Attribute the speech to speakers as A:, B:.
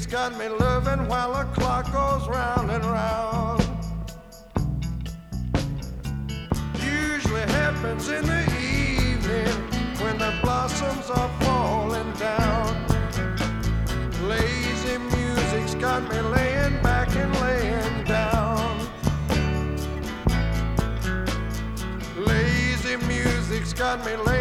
A: music's got me loving while the clock goes round and round. Usually happens in the evening when the blossoms are falling down. Lazy music's got me laying back and laying down. Lazy music's got me laying